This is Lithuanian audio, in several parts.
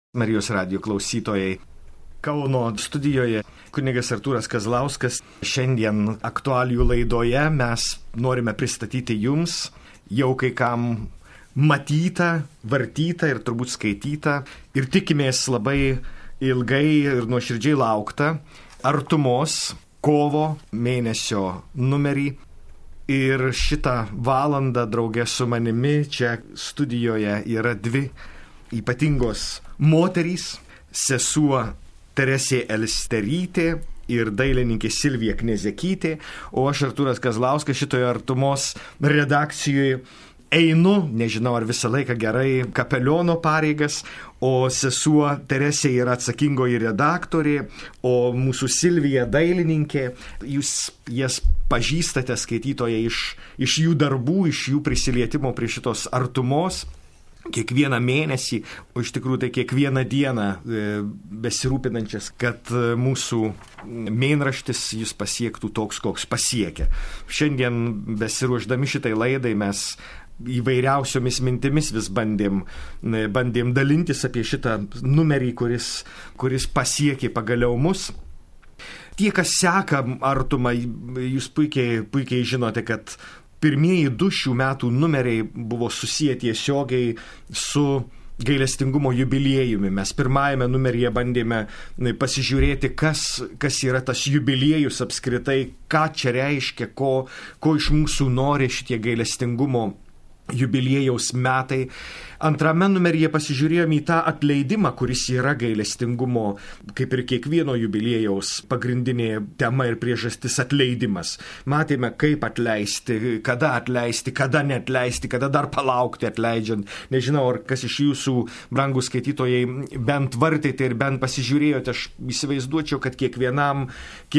Marijos radijo klausytojai. Kauno studijoje kunigas Artūras Kazlauskas. Šiandien aktualijų laidoje mes norime pristatyti jums jau kai kam matytą, vartytą ir turbūt skaitytą ir tikimės labai ilgai ir nuoširdžiai lauktą Artumos kovo mėnesio numerį. Ir šitą valandą draugė su manimi čia studijoje yra dvi ypatingos moterys, sesuo Teresė Elsterytė ir dailininkė Silvija Knezekytė, o aš Artūras Kazlauskas šitoje Artumos redakcijoje einu, nežinau ar visą laiką gerai, kapeliono pareigas, o sesuo Teresė yra atsakingoji redaktorė, o mūsų Silvija dailininkė. Jūs jas pažįstate, skaitytojai, iš jų darbų, iš jų prisilietimo prie šitos Artumos. Kiekvieną mėnesį, o iš tikrųjų tai kiekvieną dieną besirūpinančias, kad mūsų mėnraštis jūs pasiektų toks, koks pasiekia. Šiandien besiruošdami šitai laidai mes įvairiausiomis mintimis vis bandėm dalintis apie šitą numerį, kuris pasiekė pagaliau mus. Tie, kas seka Artumą, jūs puikiai žinote, kad pirmieji 2 šių metų numeriai buvo susiję tiesiogiai su gailestingumo jubiliejumi. Mes pirmajame numeryje bandėme pasižiūrėti, kas yra tas jubiliejus apskritai, ką čia reiškia, ko iš mūsų nori šitie gailestingumo jubiliejaus metai. Antrame numeryje pasižiūrėjome į tą atleidimą, kuris yra gailestingumo, kaip ir kiekvieno jubiliejaus pagrindinė tema ir priežastis - atleidimas. Matėme, kaip atleisti, kada neatleisti, kada dar palaukti atleidžiant. Nežinau, ar kas iš jūsų, brangūs skaitytojai, bent vartėte ir bent pasižiūrėjote. Aš įsivaizduočiau, kad kiekvienam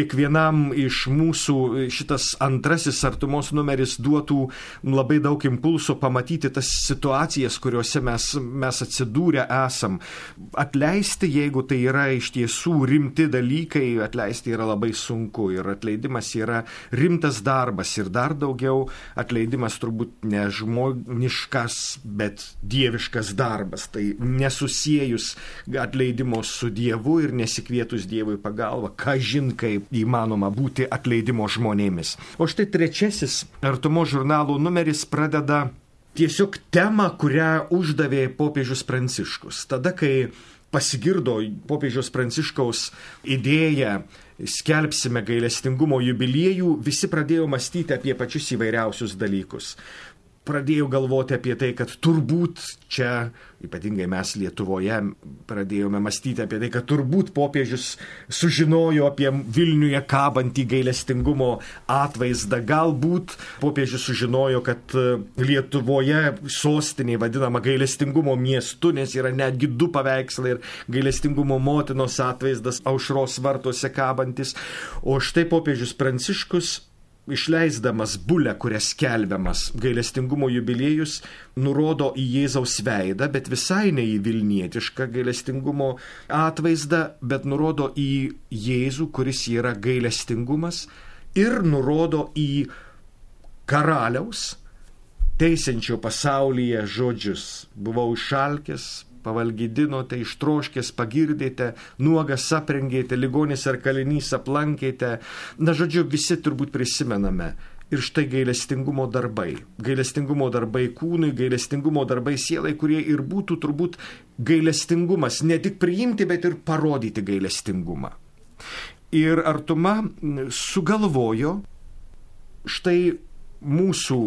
iš mūsų šitas antrasis Artumos numeris duotų labai daug impulsų pamatyti tas situacijas, kuriuose mes atsidūrę esam. Atleisti, jeigu tai yra iš tiesų rimti dalykai, atleisti yra labai sunku ir atleidimas yra rimtas darbas ir dar daugiau atleidimas turbūt ne žmoniškas, bet dieviškas darbas. Tai nesusiejus atleidimo su Dievu ir nesikvietus Dievui pagalba, kažin kaip įmanoma būti atleidimo žmonėmis. O štai trečiasis Artumos žurnalo numeris pradeda tiesiog temą, kurią uždavė popiežius Pranciškus. Tada, kai pasigirdo popiežiaus Pranciškaus idėja skelbsime gailestingumo jubiliejų, visi pradėjo mąstyti apie pačius įvairiausius dalykus. Pradėjau galvoti apie tai, kad turbūt čia, ypatingai mes Lietuvoje, pradėjome mąstyti apie tai, kad turbūt popiežius sužinojo apie Vilniuje kabantį gailestingumo atvaizdą. Galbūt popiežius sužinojo, kad Lietuvoje sostinė vadinama gailestingumo miestu, nes yra netgi 2 paveikslai ir gailestingumo motinos atvaizdas Aušros vartuose kabantis. O štai popiežius Pranciškus, išleisdamas bulę, kuria skelbiamas gailestingumo jubiliejus, nurodo į Jėzaus veidą, bet visai ne į vilnietišką gailestingumo atvaizdą, bet nurodo į Jėzų, kuris yra gailestingumas, ir nurodo į karaliaus, teisiančio pasaulyje žodžius: buvau išalkęs, pavalgydinote, ištroškęs pagirdėte, nuogas aprengėte, ligonis ar kalinys aplankėte. Na, žodžiu, visi turbūt prisimename. Ir štai gailestingumo darbai. Gailestingumo darbai kūnui, gailestingumo darbai sielai, kurie ir būtų turbūt gailestingumas. Ne tik priimti, bet ir parodyti gailestingumą. Ir Artuma sugalvojo štai mūsų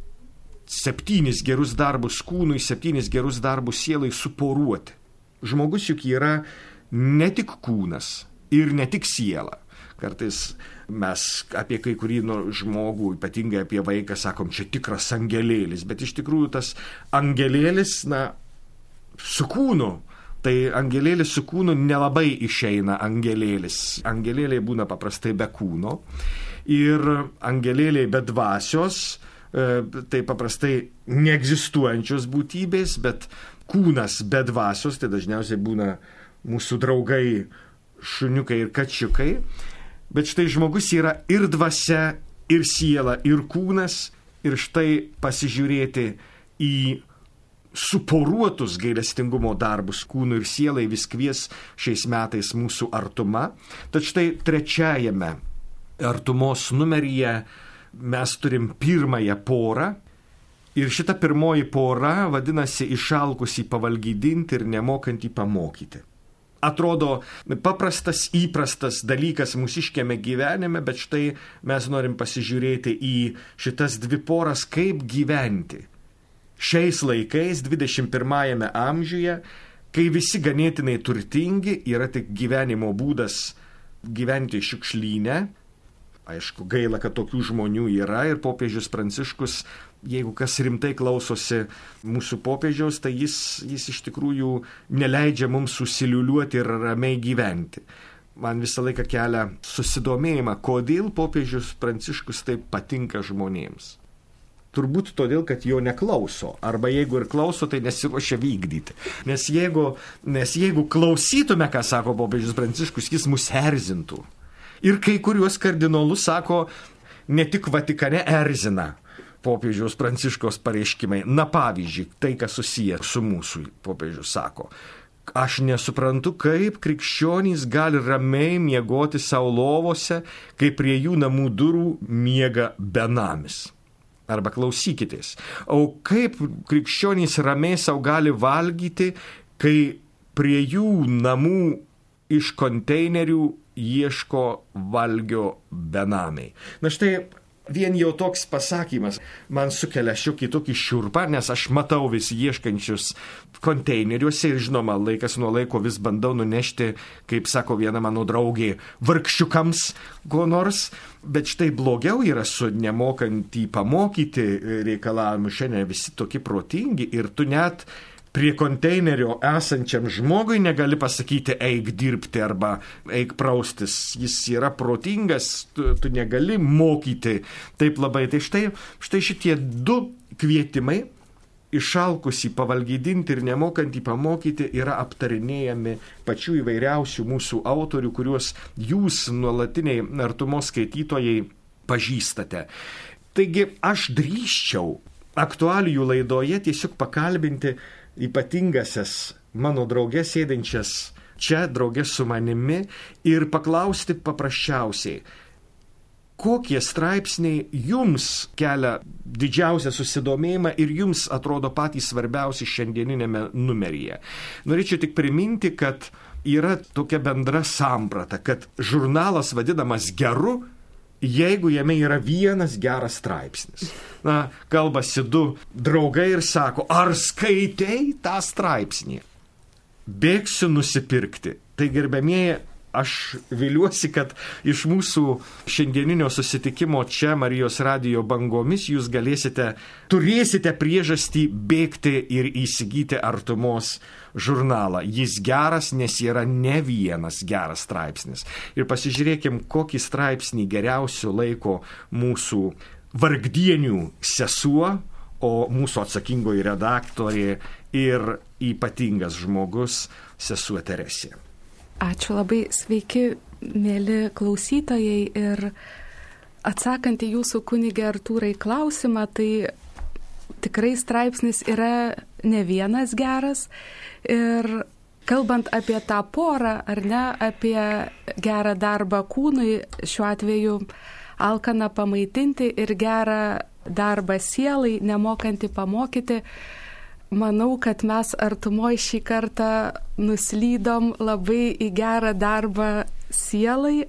7 gerus darbus kūnui, 7 gerus darbus sielai suporuoti. Žmogus juk yra ne tik kūnas ir ne tik siela. Kartais mes apie kai kurį žmogų, ypatingai apie vaiką, sakom, čia tikras angelėlis, bet iš tikrųjų tas angelėlis, su kūnu. Tai angelėlis su kūnu nelabai išeina angelėlis. Angelėliai būna paprastai be kūno ir angelėliai be dvasios, tai paprastai neegzistuojančios būtybės, bet kūnas be dvasios, tai dažniausiai būna mūsų draugai šuniukai ir kačiukai. Bet štai žmogus yra ir dvasia, ir siela, ir kūnas, ir štai pasižiūrėti į suporuotus gailestingumo darbus kūnui ir sielai vis kvies šiais metais mūsų artuma. Tad štai trečiajame artumos numeryje mes turim pirmąją porą. Ir šita pirmoji pora vadinasi išalkusį pavalgydinti ir nemokantį pamokyti. Atrodo paprastas, įprastas dalykas mūsiškiame gyvenime, bet štai mes norim pasižiūrėti į šitas dvi poras, kaip gyventi. Šiais laikais, 21 amžiuje, kai visi ganėtinai turtingi, yra tik gyvenimo būdas gyventi šiukšlyne. Aišku, gaila, kad tokių žmonių yra ir popiežius Pranciškus, jeigu kas rimtai klausosi mūsų popiežiaus, tai jis iš tikrųjų neleidžia mums susiliuliuoti ir ramiai gyventi. Man visą laiką kelia susidomėjimą, kodėl popiežius Pranciškus taip patinka žmonėms. Turbūt todėl, kad jo neklauso, arba jeigu ir klauso, tai nesiruošia vykdyti. Nes jeigu klausytume, ką sako popiežius Pranciškus, jis mus erzintų. Ir kai kuriuos kardinolus, sako, ne tik Vatikane erzina popiežiaus Pranciškaus pareiškimai. Na pavyzdžiui, tai, kas susiję su mūsų, popiežius sako, aš nesuprantu, kaip krikščionys gali ramiai miegoti savo lovose, kai prie jų namų durų miega benamis. Arba klausykitės, o kaip krikščionys ramiai savo gali valgyti, kai prie jų namų iš konteinerių ieško valgio benamiai. Na štai, vien jau toks pasakymas man sukelia šiokį tokį šiurpą, nes aš matau vis ieškančius konteineriuose ir žinoma, laikas nuo laiko vis bandau nunešti, kaip sako viena mano draugė, vargšiukams ko nors, bet štai blogiau yra su nemokantį pamokyti reikalavimu. Šiandien visi tokie protingi ir tu net prie konteinerio esančiam žmogui negali pasakyti eik dirbti arba eik praustis. Jis yra protingas, tu negali mokyti taip labai. Tai štai šitie du kvietimai, išalkusį pavalgydinti ir nemokantį pamokyti, yra aptarinėjami pačių įvairiausių mūsų autorių, kuriuos jūs nuolatiniai artumos skaitytojai pažįstate. Taigi aš drįsčiau aktualijų laidoje tiesiog pakalbinti ypatingasias mano draugės sėdinčias čia draugės su manimi ir paklausti paprasčiausiai, kokie straipsniai jums kelia didžiausią susidomėjimą ir jums atrodo patys svarbiausi šiandieninėme numeryje. Norėčiau tik priminti, kad yra tokia bendra samprata, kad žurnalas vadinamas geru, jeigu jame yra vienas geras straipsnis. Na, kalbasi du draugai ir sako, ar skaitei tą straipsnį? Bėgsiu nusipirkti. Tai gerbiamieji, aš viliuosi, kad iš mūsų šiandieninio susitikimo čia Marijos radijo bangomis jūs turėsite priežastį bėgti ir įsigyti artumos žurnalą. Jis geras, nes yra ne vienas geras straipsnis. Ir pasižiūrėkim, kokį straipsnį geriausiu laiko mūsų vargdienių sesuo, o mūsų atsakingoji redaktorė ir ypatingas žmogus sesuo Teresė. Ačiū labai, sveiki, mėly klausytojai, ir atsakant į jūsų kunige Artūrai klausimą, tai tikrai straipsnis yra ne vienas geras ir kalbant apie tą porą, ar ne, apie gerą darbą kūnui, šiuo atveju alkaną pamaitinti ir gerą darbą sielai, nemokantį pamokyti, manau, kad mes artumoj šį kartą nuslydom labai į gerą darbą sielai,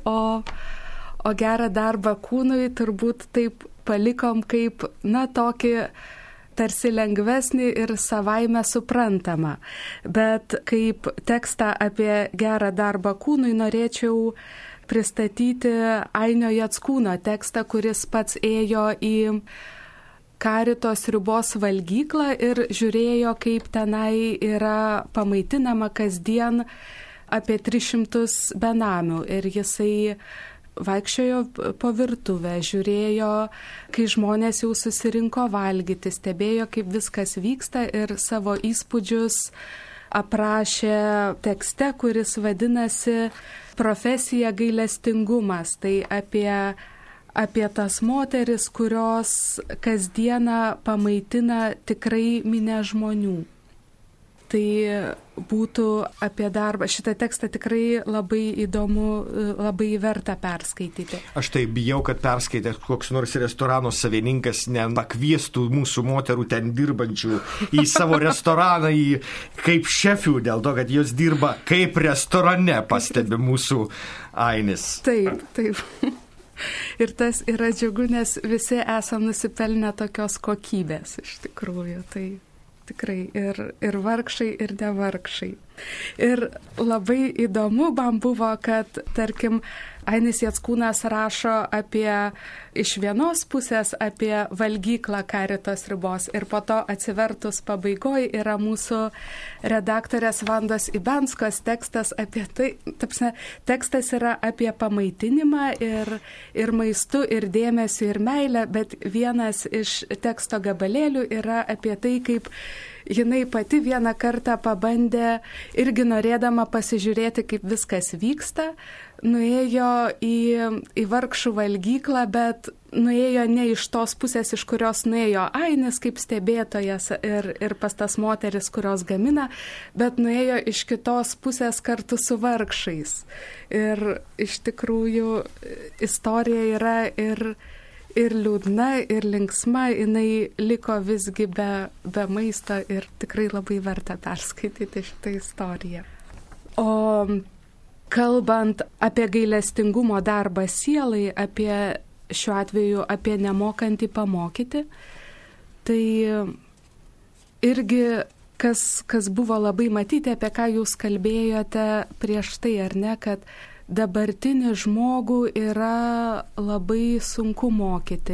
o gerą darbą kūnui turbūt taip palikom kaip, tokį tarsi lengvesnį ir savaime suprantamą. Bet kaip tekstą apie gerą darbą kūnui norėčiau pristatyti Ainio Jackūno tekstą, kuris pats ėjo į Karito Sriubos valgyklą ir žiūrėjo, kaip tenai yra pamaitinama kasdien apie 300 benamių. Ir jisai vaikščiojo po virtuvę, žiūrėjo, kai žmonės jau susirinko valgyti, stebėjo, kaip viskas vyksta ir savo įspūdžius aprašė tekste, kuris vadinasi Profesija gailestingumas. Tai apie apie tas moteris, kurios kasdieną pamaitina tikrai minę žmonių. Tai būtų apie darbą. Šitą tekstą tikrai labai įdomu, labai verta perskaityti. Aš tai bijau, kad perskaitę koks nors restorano savininkas nepakviestų mūsų moterų ten dirbančių į savo restoraną kaip šefių, dėl to, kad jos dirba kaip restorane, pastebi mūsų Ainis. Taip. Ir tas yra džiugu, nes visi esam nusipelnę tokios kokybės iš tikrųjų. Tai tikrai ir vargšai, ir nevargšai. Ir labai įdomu man buvo, kad, tarkim, Ainis Jackūnas rašo iš vienos pusės apie valgyklą Karitos ribos ir po to atsivertus pabaigoje yra mūsų redaktorės Vandos Ibenskos tekstas apie tai, tekstas yra apie pamaitinimą ir maistu, ir dėmesiu, ir meilę, bet vienas iš teksto gabalėlių yra apie tai, kaip jinai pati vieną kartą pabandė, irgi norėdama pasižiūrėti, kaip viskas vyksta, nuėjo į vargšų valgyklą, bet nuėjo ne iš tos pusės, iš kurios nuėjo Ainis kaip stebėtojas ir pas tas moteris, kurios gamina, bet nuėjo iš kitos pusės kartu su vargšais. Ir iš tikrųjų istorija yra ir liūdna, ir linksma, jinai liko visgi be maisto ir tikrai labai verta perskaityti šitą istoriją. O kalbant apie gailestingumo darbą sielai, šiuo atveju apie nemokantį pamokyti, tai irgi kas buvo labai matyti, apie ką jūs kalbėjote prieš tai, ar ne, kad dabartinį žmogų yra labai sunku mokyti,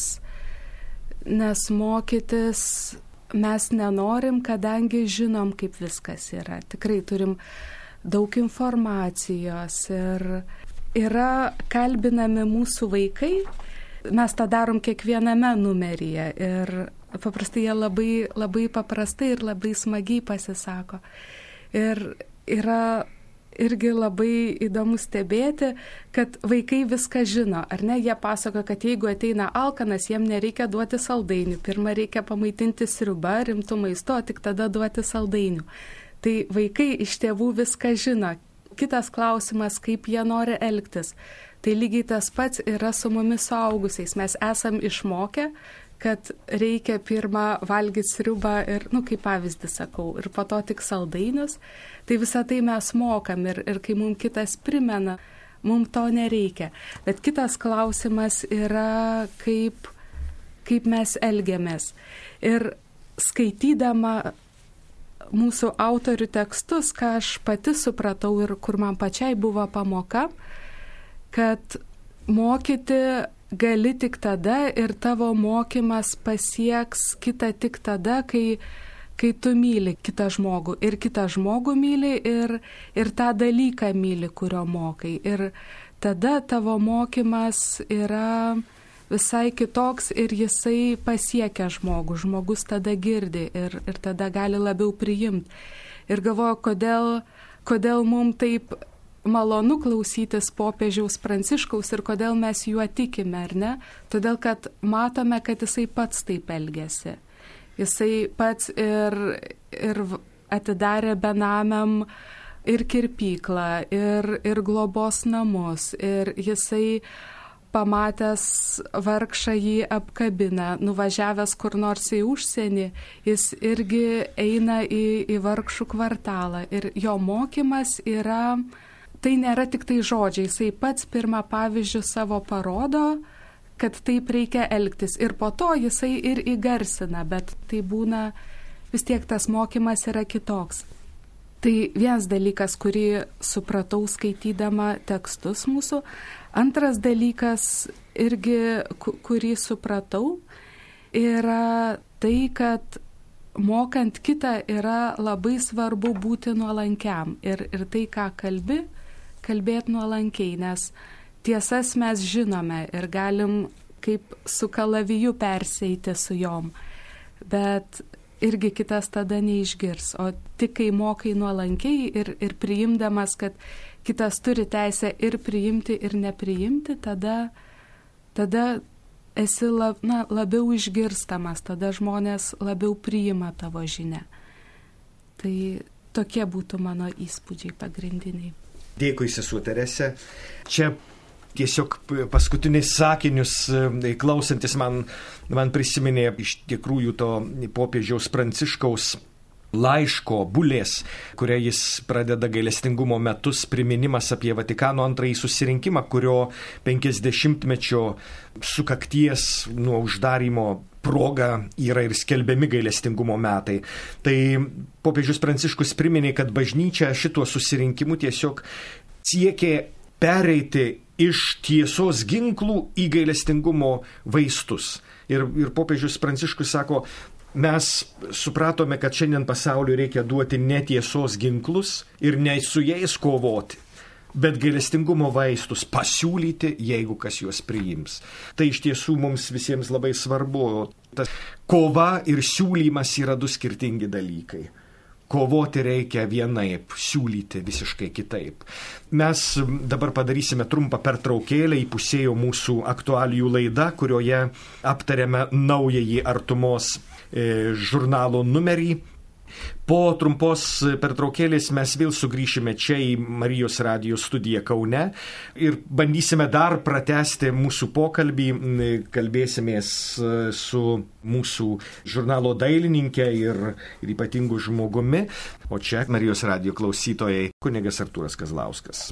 nes mokytis mes nenorim, kadangi žinom, kaip viskas yra. Tikrai turim daug informacijos ir yra kalbinami mūsų vaikai. Mes tą darom kiekviename numeryje ir paprastai jie labai, labai paprastai ir labai smagiai pasisako. Ir yra irgi labai įdomu stebėti, kad vaikai viską žino, ar ne? Jie pasako, kad jeigu ateina alkanas, jiem nereikia duoti saldainių. Pirmą reikia pamaitinti sriubą, rimtų maisto, tik tada duoti saldainių. Tai vaikai iš tėvų viską žino. Kitas klausimas, kaip jie nori elgtis. Tai lygiai tas pats yra su mumis suaugusiais. Mes esam išmokę, kad reikia pirmą valgyti sriubą ir, kaip pavyzdį sakau, ir po to tik saldainius. Tai visą tai mes mokam ir kai mums kitas primena, mums to nereikia. Bet kitas klausimas yra, kaip mes elgiamės. Ir skaitydama mūsų autorių tekstus, ką aš pati supratau ir kur man pačiai buvo pamoka, kad mokyti gali tik tada ir tavo mokymas pasieks kitą tik tada, kai tu myli kitą žmogų ir kitą žmogų myli ir tą dalyką myli, kurio mokai. Ir tada tavo mokymas yra visai kitoks ir jisai pasiekia žmogų. Žmogus tada girdi ir tada gali labiau priimti. Ir galvoju, kodėl mums taip malonu klausytis popiežiaus Pranciškaus ir kodėl mes juo tikime, ar ne? Todėl, kad matome, kad jisai pats taip elgėsi. Jisai pats ir atidarė benamiam ir kirpyklą, ir globos namus, ir jisai pamatęs vargšą jį apkabina, nuvažiavęs kur nors į užsienį, jis irgi eina į vargšų kvartalą. Ir jo mokymas yra, tai nėra tik tai žodžiai, jisai pats pirmą pavyzdžių savo parodo, kad taip reikia elgtis. Ir po to jisai ir įgarsina, bet tai būna, vis tiek tas mokymas yra kitoks. Tai vienas dalykas, kurį supratau skaitydama tekstus mūsų. Antras dalykas, irgi, kurį supratau, yra tai, kad mokant kitą yra labai svarbu būti nuolankiam. Ir tai, ką kalbėti nuolankiai, nes tiesas mes žinome ir galim kaip su kalaviju persieiti su jom. Bet irgi kitas tada neišgirs, o tik kai mokai nuolankiai ir priimdamas, kad kitas turi teisę ir priimti, ir nepriimti, tada tada esi labiau išgirstamas, tada žmonės labiau priima tavo žinią. Tai tokie būtų mano įspūdžiai pagrindiniai. Dėkui, sesuo Terese. Čia tiesiog paskutinius sakinius klausantis man prisiminė iš tikrųjų to popiežiaus Pranciškaus laiško bulės, kuria jis pradeda gailestingumo metus, priminimas apie Vatikano antrąjį susirinkimą, kurio 50-mečio sukakties nuo uždarymo proga yra ir skelbiami gailestingumo metai. Tai popiežius Pranciškus priminė, kad bažnyčia šituo susirinkimu tiesiog siekė pereiti iš tiesos ginklų į gailestingumo vaistus. Ir popiežius Pranciškus sako, mes supratome, kad šiandien pasauliui reikia duoti netiesos ginklus ir ne su jais kovoti, bet gailestingumo vaistus pasiūlyti, jeigu kas juos priims. Tai iš tiesų mums visiems labai svarbu. Tas kova ir siūlymas yra du skirtingi dalykai. Kovoti reikia vienaip, siūlyti visiškai kitaip. Mes dabar padarysime trumpą pertraukėlę, įpusėjo mūsų aktualijų laida, kurioje aptarėme naująjį Artumos žurnalo numerį. Po trumpos pertraukėlės mes vėl sugrįšime čia į Marijos radijo studiją Kaune ir bandysime dar pratęsti mūsų pokalbį, kalbėsimės su mūsų žurnalo dailininkė ir ypatingu žmogumi, o čia Marijos radijo klausytojai kunigas Artūras Kazlauskas.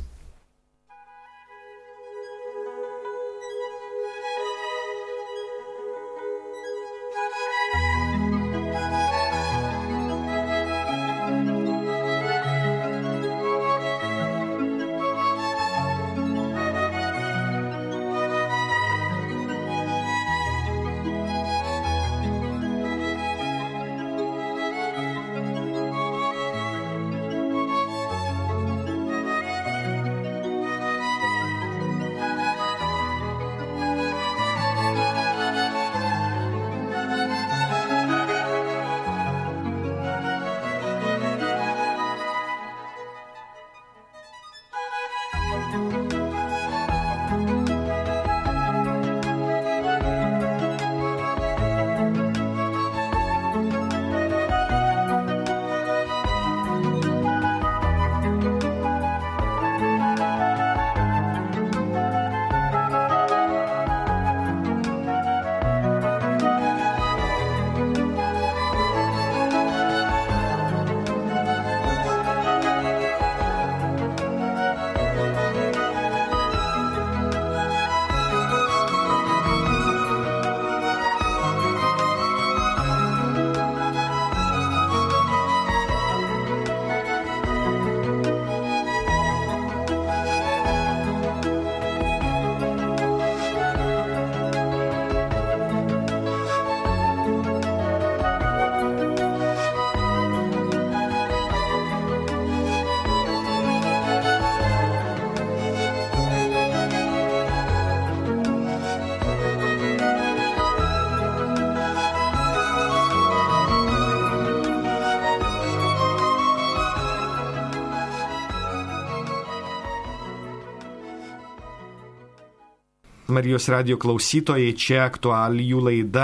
Marijos radijo klausytojai, čia aktualijų laida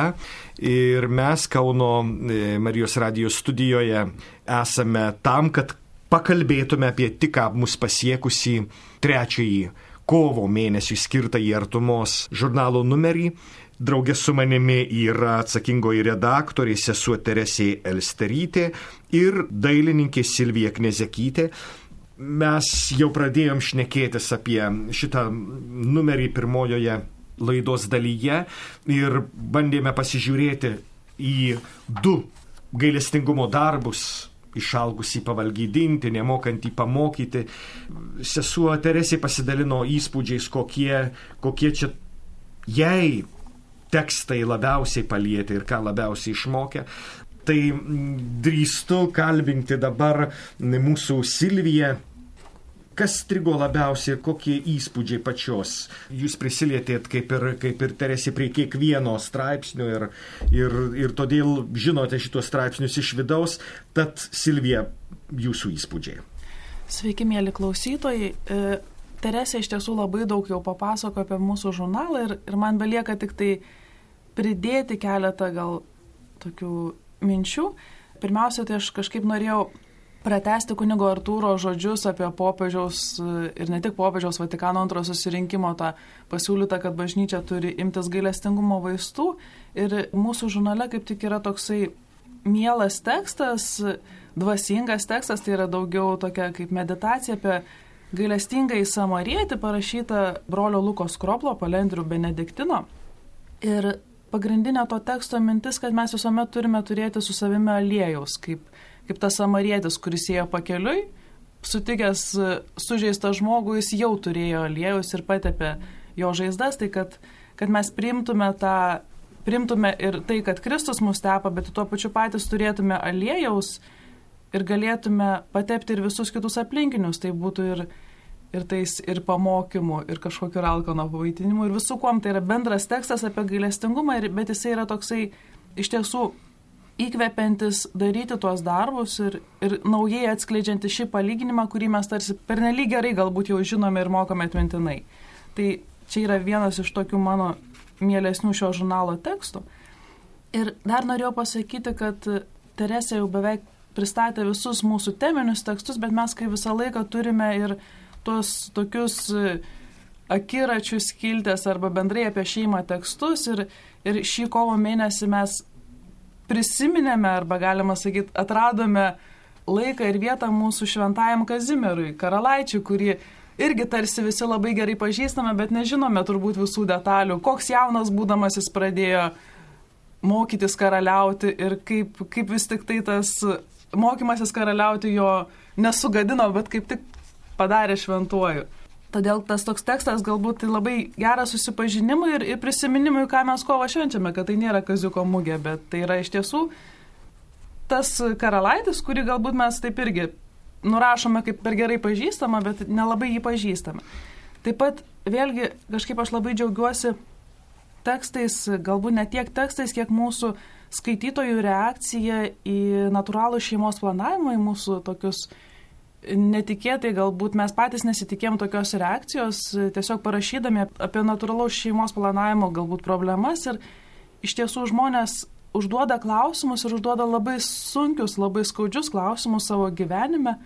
ir mes Kauno Marijos radijo studijoje esame tam, kad pakalbėtume apie tik mus pasiekusi 3 kovo mėnesiui skirtą į Artumos žurnalo numerį. Draugė su manimi yra atsakingoji redaktorė sesuo Teresė Elsterytė ir dailininkė Silvija Knezekytė. Mes jau pradėjom šnekėtis apie šitą numerį pirmojoje laidos dalyje ir bandėme pasižiūrėti į 2 gailestingumo darbus, išalgusį pavalgydinti, nemokantį pamokyti. Sesuo Teresė pasidalino įspūdžiais, kokie čia jai tekstai labiausiai palietė ir ką labiausiai išmokė. Tai drįstu kalbinti dabar mūsų Silviją. Kas strigo labiausiai ir kokie įspūdžiai pačios? Jūs prisilietėt kaip ir Teresė prie kiekvieno straipsnio ir todėl žinote šitos straipsnius iš vidaus. Tad Silvija, jūsų įspūdžiai. Sveiki, mėly klausytojai. Teresė iš tiesų labai daug jau papasako apie mūsų žurnalą ir man belieka tik tai pridėti keletą gal tokių minčių. Pirmiausia, tai aš kažkaip norėjau pratęsti kunigo Artūro žodžius apie popiežiaus ir ne tik popiežiaus Vatikano antrojo susirinkimo tą pasiūlytą, kad bažnyčia turi imtis gailestingumo vaistų. Ir mūsų žurnale kaip tik yra toksai mielas tekstas, dvasingas tekstas, tai yra daugiau tokia kaip meditacija apie gailestingąjį samarietį, parašyta brolio Luko Skroplo, palendrių Benediktino. Ir pagrindinė to teksto mintis, kad mes visuomet turime turėti su savimi aliejaus, kaip tas samarietis, kuris ėjo pakeliui, sutikęs sužeistą žmogų, jis jau turėjo aliejaus ir patepė jo žaizdas, tai kad mes priimtume ir tai, kad Kristus mus tepa, bet tuo pačiu patys turėtume aliejaus ir galėtume patepti ir visus kitus aplinkinius, tai būtų ir pamokymų, ir kažkokiu alkono pavaitinimu, ir visų kuom. Tai yra bendras tekstas apie gailestingumą, bet jisai yra toksai iš tiesų įkvepiantis daryti tuos darbus ir naujai atskleidžianti šį palyginimą, kurį mes tarsi pernelyg gerai galbūt jau žinome ir mokame atmintinai. Tai čia yra vienas iš tokių mano mielesnių šio žurnalo tekstų. Ir dar norėjau pasakyti, kad Teresė jau beveik pristatė visus mūsų teminius tekstus, bet mes kaip visą laiką turime ir tuos tokius akiračių skiltės arba bendrai apie šeimą tekstus ir šį kovo mėnesį mes prisiminėme arba galima sakyti atradome laiką ir vietą mūsų šventajam Kazimierui Karalaičiui, kurį irgi tarsi visi labai gerai pažįstame, bet nežinome turbūt visų detalių, koks jaunas būdamas jis pradėjo mokytis karaliauti ir kaip vis tik tai tas mokymasis karaliauti jo nesugadino, bet kaip tik padarė šventuoju. Todėl tas toks tekstas galbūt tai labai geras susipažinimui ir prisiminimui, ką mes kovą švenčiame, kad tai nėra kaziuko mugė, bet tai yra iš tiesų tas karalaitis, kurį galbūt mes taip irgi nurašome kaip per gerai pažįstamą, bet nelabai jį pažįstame. Taip pat vėlgi kažkaip aš labai džiaugiuosi tekstais, galbūt ne tiek tekstais, kiek mūsų skaitytojų reakcija į natūralų šeimos planavimą, į mūsų tokius netikėtai, galbūt mes patys nesitikėjom tokios reakcijos, tiesiog parašydami apie natūralaus šeimos planavimo galbūt problemas ir iš tiesų žmonės užduoda klausimus ir užduoda labai sunkius, labai skaudžius klausimus savo gyvenime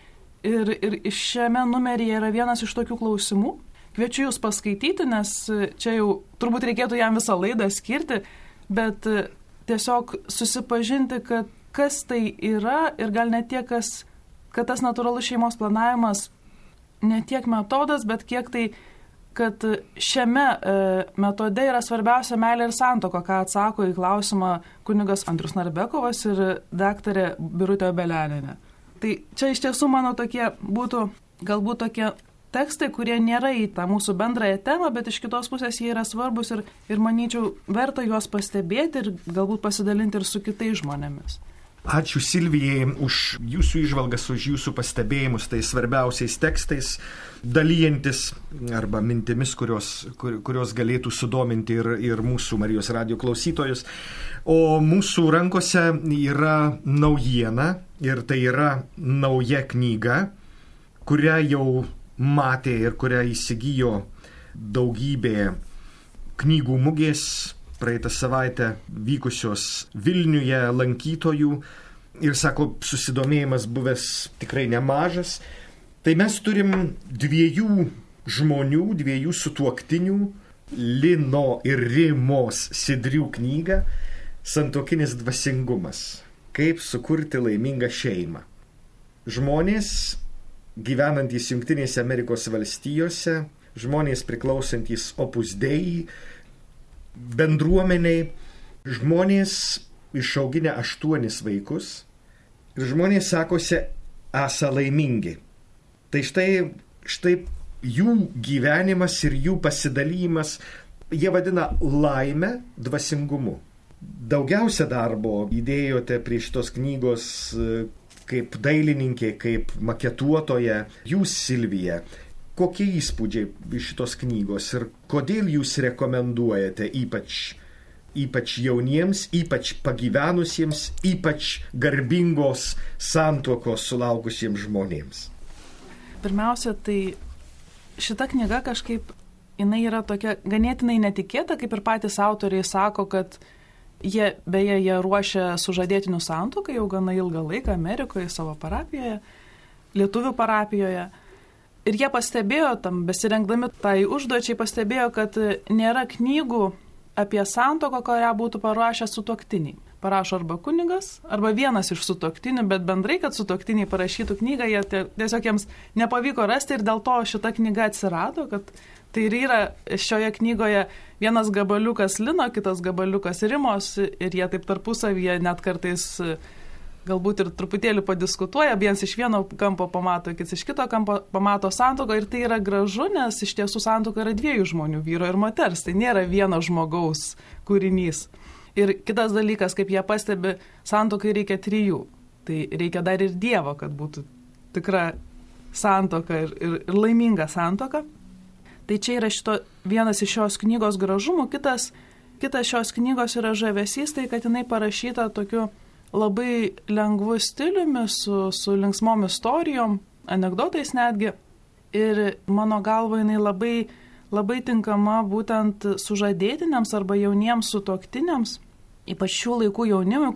ir šiame numeryje yra vienas iš tokių klausimų. Kviečiu jūs paskaityti, nes čia jau turbūt reikėtų jam visą laidą skirti, bet tiesiog susipažinti, kad kas tai yra ir gal ne tiek, kad tas natūralus šeimos planavimas ne tiek metodas, bet kiek tai, kad šiame metode yra svarbiausia meilė ir santuoka, ką atsako į klausimą kunigas Andrius Narbekovas ir daktarė Birutė Obelianinė. Tai čia iš tiesų mano tokie būtų galbūt tokie tekstai, kurie nėra į tą mūsų bendrąją temą, bet iš kitos pusės jie yra svarbus ir manyčiau, verta juos pastebėti ir galbūt pasidalinti ir su kitais žmonėmis. Ačiū Silvijai už jūsų įžvalgas, už jūsų pastebėjimus tais svarbiausiais tekstais, dalyjantis arba mintimis, kurios galėtų sudominti ir mūsų Marijos radijo klausytojus. O mūsų rankose yra naujiena ir tai yra nauja knyga, kurią jau matė ir kurią įsigijo daugybė knygų mugės praeitą savaitę vykusios Vilniuje lankytojų ir sako, susidomėjimas buvęs tikrai nemažas. Tai mes turim dviejų žmonių, dviejų sutuoktinių, Lino ir Rimos Sidrių knygą Santuokinis dvasingumas. Kaip sukurti laimingą šeimą. Žmonės gyvenantys Jungtinėse Amerikos valstijose, žmonės priklausantys Opus Dei bendruomeniai, žmonės išauginę 8 vaikus ir žmonės sakosi esą laimingi. Tai štai jų gyvenimas ir jų pasidalymas, jie vadina laimę dvasingumu. Daugiausia darbo įdėjote prie šitos knygos kaip dailininkė, kaip maketuotoja, jūs Silvija. Kokie įspūdžiai iš šitos knygos ir kodėl jūs rekomenduojate ypač jauniems, ypač pagyvenusiems, ypač garbingos santuokos sulaukusiems žmonėms? Pirmiausia, tai šita knyga kažkaip, jinai yra tokia ganėtinai netikėta, kaip ir patys autoriai sako, kad jie ruošia sužadėtinių santuoką jau gana ilgą laiką Amerikoje, savo parapijoje, lietuvių parapijoje. Ir jie pastebėjo, tam besirengdami tai užduočiai, pastebėjo, kad nėra knygų apie santuoką, kurią būtų parašę sutuoktiniai. Parašo arba kunigas, arba vienas iš sutuoktinių, bet bendrai, kad sutuoktiniai parašytų knygą, jie tiesiog jiems nepavyko rasti ir dėl to šita knyga atsirado, kad tai ir yra šioje knygoje vienas gabaliukas lino, kitas gabaliukas rimos ir jie taip tarpusavyje net kartais galbūt ir truputėlį padiskutuoja, vienas iš vieno kampo pamato, kitas iš kito kampo pamato santuoką ir tai yra gražu, nes iš tiesų santuoka yra dviejų žmonių, vyro ir moters, tai nėra vieno žmogaus kūrinys. Ir kitas dalykas, kaip jie pastebi, santuokai reikia 3. Tai reikia dar ir Dievo, kad būtų tikra santuoka ir laiminga santuoka. Tai čia yra vienas iš šios knygos gražumų. Kitas šios knygos yra žavesys, tai kad jinai parašyta tokiu labai lengvu stiliumi, su linksmom istorijom, anekdotais netgi. Ir mano galva jinai labai, labai tinkama būtent sužadėtiniams arba jauniems sutuoktiniams, ypač šių laikų jaunimui,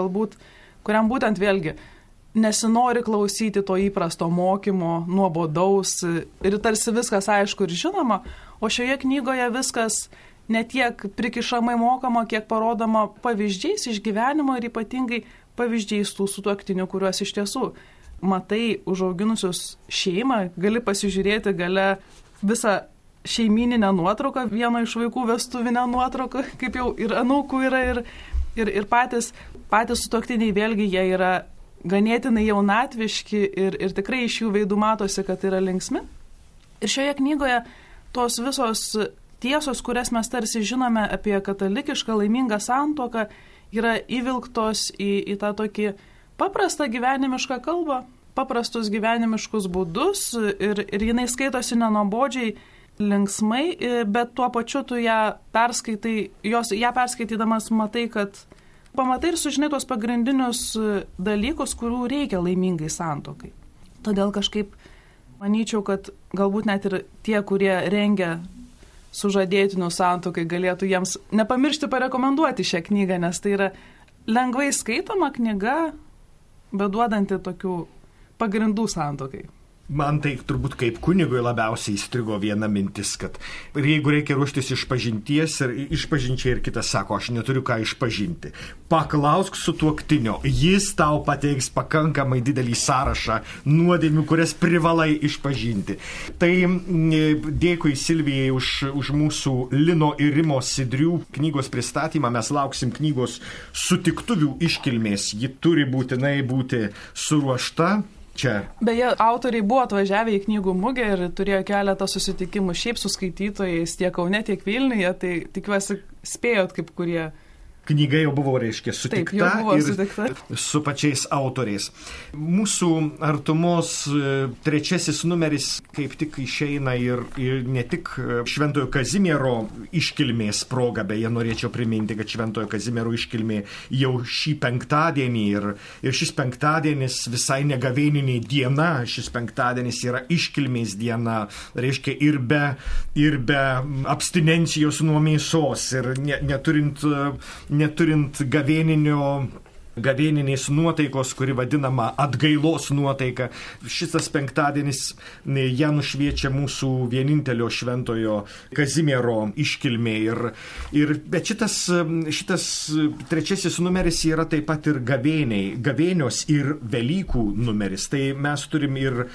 kuriam būtent vėlgi nesinori klausyti to įprasto mokymo, nuobodaus ir tarsi viskas aišku ir žinoma, o šioje knygoje viskas ne tiek prikišamai mokama, kiek parodoma pavyzdžiais iš gyvenimo ir ypatingai pavyzdžiais tų sutuoktinių, kuriuos iš tiesų matai užauginusius šeimą, gali pasižiūrėti gale visą šeimininę nuotrauką, vieno iš vaikų vestuvinę nuotrauką, kaip jau ir anūkų yra, ir patys sutuoktiniai vėlgi jie yra ganėtinai jaunatviški ir tikrai iš jų veidų matosi, kad yra linksmi. Ir šioje knygoje tos visos tiesos, kurias mes tarsi žinome apie katalikišką laimingą santuoką, yra įvilktos į tą tokį paprastą gyvenimišką kalbą, paprastus gyvenimiškus būdus ir jinai skaitosi nenuobodžiai, linksmai, bet tuo pačiu tu ją perskaitydamas pamatai ir sužinai tos pagrindinius dalykus, kurių reikia laimingai santuokai. Todėl kažkaip manyčiau, kad galbūt net ir tie, kurie rengia sužadėtinių santuokai, galėtų jiems nepamiršti parekomenduoti šią knygą, nes tai yra lengvai skaitoma knyga, bet duodanti tokių pagrindų santuokai. Man tai turbūt kaip kunigui labiausiai įstrigo viena mintis, kad jeigu reikia ruoštis išpažinčiai ir kitas sako, aš neturiu ką išpažinti, paklausk sutuoktinio, jis tau pateiks pakankamai didelį sąrašą nuodėmių, kurias privalai išpažinti. Tai dėkui Silvijai už mūsų Lino ir Rimos Sidrių knygos pristatymą. Mes lauksim knygos sutiktuvių iškilmės, ji turi būtinai būti suruošta. Čia. Beje, autoriai buvo atvažiavę į knygų mugę ir turėjo keletą susitikimų šiaip su skaitytojais tiek Kaune, tiek Vilniuje, tai tikiuosi spėjot kaip kurie. Knyga jau buvo, reiškia, sutikta. Taip, jau buvo sutikta. Su pačiais autoriais. Mūsų artumos 3 numeris kaip tik išeina ir ne tik Šventojo Kazimiero iškilmės proga, beje, norėčiau priminti, kad Šventojo Kazimiero iškilmė jau šį penktadienį ir šis penktadienis visai negavėninė diena, šis penktadienis yra iškilmės diena, reiškia ir be abstinencijos nuo mėsos ir neturint gavėninės nuotaikos, kuri vadinama atgailos nuotaika. Šitas penktadienis ją nušviečia mūsų vienintelio Šventojo Kazimiero iškilmė. Bet šitas 3 numeris yra taip pat ir gavėnios ir Velykų numeris. Tai mes turim ir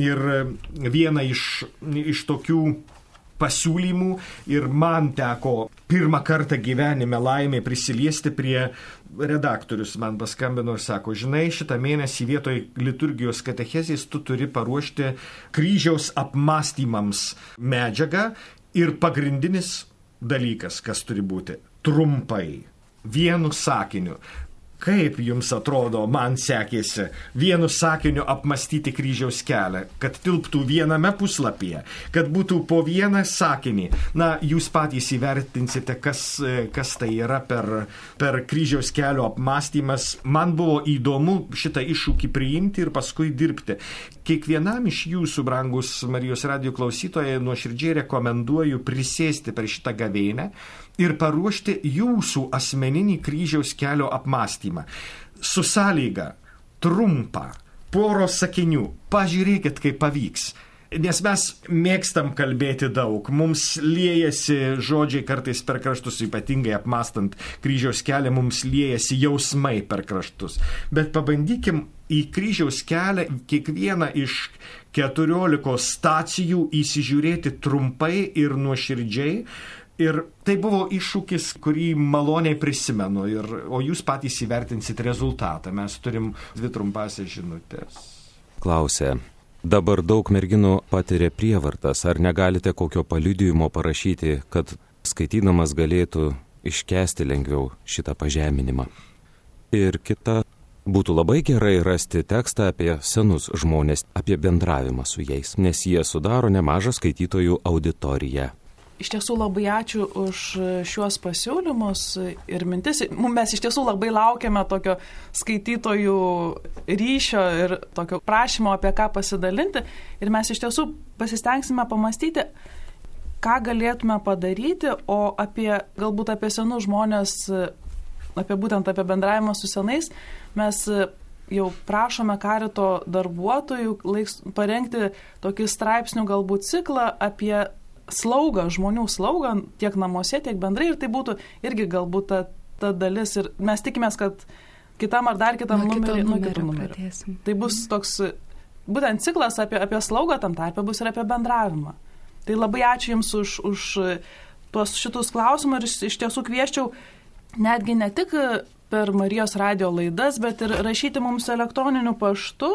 vieną iš tokių pasiūlymų ir man teko pirmą kartą gyvenime laimė prisiliesti prie redaktorius. Man paskambino ir sako, žinai, šitą mėnesį vietoj liturgijos katechezės tu turi paruošti kryžiaus apmąstymams medžiagą ir pagrindinis dalykas, kas turi būti, trumpai, vienu sakiniu. Kaip jums atrodo, man sekėsi vienu sakiniu apmastyti kryžiaus kelią, kad tilptų viename puslapyje, kad būtų po vieną sakinį. Na, jūs patys įvertinsite, kas tai yra per kryžiaus kelio apmastymas. Man buvo įdomu šitą iššūkį priimti ir paskui dirbti. kiekvienam iš jūsų, brangus Marijos radijo klausytojai, nuoširdžiai rekomenduoju prisėsti per šitą gavėnią ir paruošti jūsų asmeninį kryžiaus kelio apmąstymą. Su sąlyga, trumpą, poros sakinių, pažiūrėkit, kaip pavyks. Nes mes mėgstam kalbėti daug, mums liejasi žodžiai kartais per kraštus, ypatingai apmąstant kryžiaus kelią, mums liejasi jausmai per kraštus. Bet pabandykim į kryžiaus kelią kiekvieną iš 14 stacijų įsižiūrėti trumpai ir nuoširdžiai. Ir tai buvo iššūkis, kurį maloniai prisimenu, o jūs patys įvertinsit rezultatą. Mes turim 2 trumpasias žinutės. Klausė. Dabar daug merginų patiria prievartas. Ar negalite kokio paliudijimo parašyti, kad skaitydamas galėtų iškęsti lengviau šitą pažeminimą? Ir kita, būtų labai gerai rasti tekstą apie senus žmonės, apie bendravimą su jais, nes jie sudaro nemažą skaitytojų auditoriją. Iš tiesų labai ačiū už šiuos pasiūlymus ir mintis. Mes iš tiesų labai laukiame tokio skaitytojų ryšio ir tokio prašymo apie ką pasidalinti. Ir mes iš tiesų pasistengsime pamastyti, ką galėtume padaryti, o galbūt apie senus žmonės, būtent apie bendravimą su senais, mes jau prašome Karito darbuotojų parengti tokį straipsnių galbūt ciklą apie slaugą, žmonių slaugą tiek namuose, tiek bendrai, ir tai būtų irgi galbūt ta dalis. Ir mes tikimės, kad kitam ar dar kitam numeriu. Tai bus toks, būtent ciklas apie slaugą tam tarpe bus ir apie bendravimą. Tai labai ačiū Jums už šitus klausimus ir iš tiesų kvieščiau netgi ne tik per Marijos radijo laidas, bet ir rašyti mums elektroniniu paštu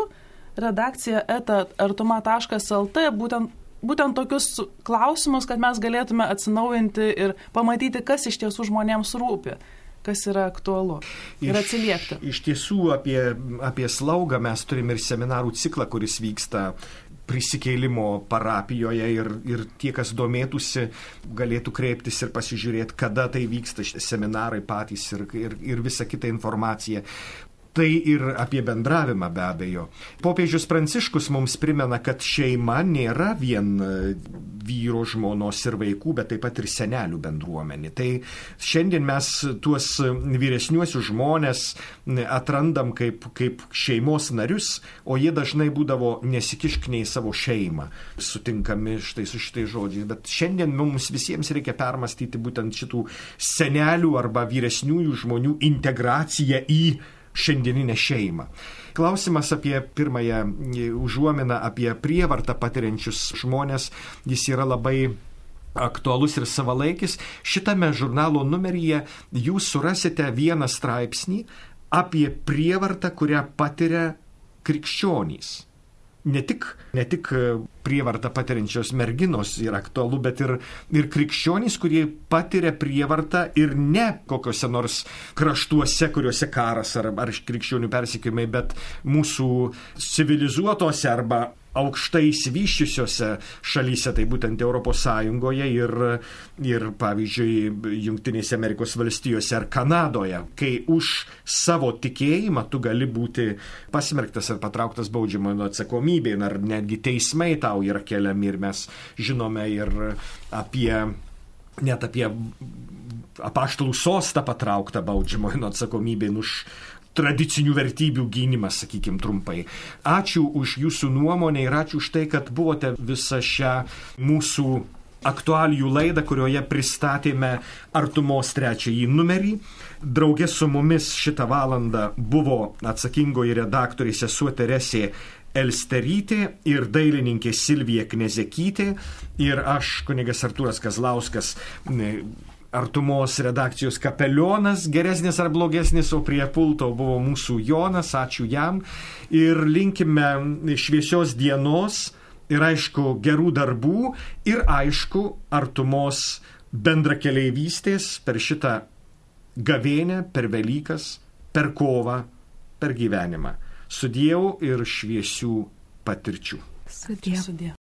redakcija@artuma.lt būtent tokius klausimus, kad mes galėtume atsinaujinti ir pamatyti, kas iš tiesų žmonėms rūpi, kas yra aktualu ir atsiliepti. Iš tiesų apie slaugą mes turime ir seminarų ciklą, kuris vyksta Prisikėlimo parapijoje ir tie, kas domėtųsi, galėtų kreiptis ir pasižiūrėti, kada tai vyksta seminarai patys ir visa kita informacija. Tai ir apie bendravimą be abejo. Popiežius Pranciškus mums primena, kad šeima nėra vien vyro, žmonos ir vaikų, bet taip pat ir senelių bendruomenė. Tai šiandien mes tuos vyresniuosius žmonės atrandam kaip šeimos narius, o jie dažnai būdavo nesikiškniai savo šeimą, sutinkami štai su šitai žodžiais. Bet šiandien mums visiems reikia permastyti būtent šitų senelių arba vyresniųjų žmonių integraciją į šiandieninę šeimą. Klausimas apie pirmąją užuominą apie prievartą patiriančius žmonės, jis yra labai aktualus ir savalaikis. Šitame žurnalo numeryje jūs surasite vieną straipsnį apie prievartą, kurią patiria krikščionys. Ne tik prievartą patiriančios merginos yra aktualu, bet ir krikščionys, kurie patiria prievartą ir ne kokiuose nors kraštuose, kuriuose karas ar krikščionių persekiojimai, bet mūsų civilizuotose arba aukštai išsivyščiusiose šalyse, tai būtent Europos Sąjungoje ir pavyzdžiui, Jungtinėse Amerikos valstijose ar Kanadoje, kai už savo tikėjimą tu gali būti pasmerktas ar patrauktas baudžiamojo atsakomybėn, ar netgi teismai tau yra keliami, ir mes žinome ir apie apaštalų sostą patrauktą baudžiamojo atsakomybėn už tradicinių vertybių gynimas, sakykim trumpai. Ačiū už jūsų nuomonę ir ačiū už tai, kad buvote visą šią mūsų aktualijų laidą, kurioje pristatėme Artumos 3 numerį. Drauge su mumis šitą valandą buvo atsakingoji redaktorė sesuo Teresė Elsterytė ir dailininkė Silvija Knezekytė ir aš, kunigas Artūras Kazlauskas, Artumos redakcijos kapelionas, geresnis ar blogesnis, o prie pulto buvo mūsų Jonas, ačiū jam. Ir linkime šviesios dienos ir aišku gerų darbų ir aišku Artumos bendrakeleivystės per šitą gavėnią, per Velykas, per kovą, per gyvenimą. Sudiev ir šviesių patirčių. Sudiev.